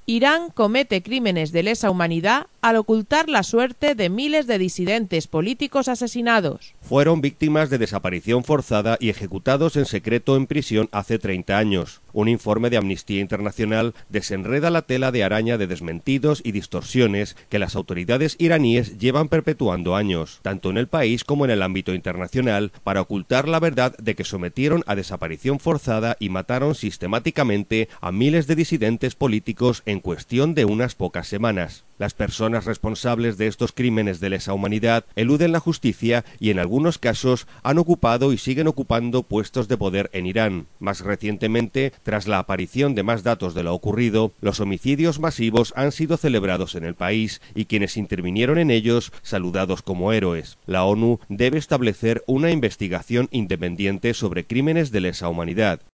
Irán comete crímenes de lesa humanidad al ocultar la suerte de miles de disidentes políticos asesinados. Fueron víctimas de desaparición forzada y ejecutados en secreto en prisión hace 30 años. Un informe de Amnistía Internacional desenreda la tela de araña de desmentidos y distorsiones que las autoridades iraníes llevan perpetuando años, tanto en el país como en el ámbito internacional, para ocultar la verdad de que sometieron a desaparición forzada y mataron sistemáticamente a miles de disidentes políticos en cuestión de unas pocas semanas. Las personas responsables de estos crímenes de lesa humanidad eluden la justicia y en algunos casos han ocupado y siguen ocupando puestos de poder en Irán. Más recientemente, tras la aparición de más datos de lo ocurrido, los homicidios masivos han sido celebrados en el país y quienes intervinieron en ellos saludados como héroes. La ONU debe establecer una investigación independiente sobre crímenes de lesa humanidad.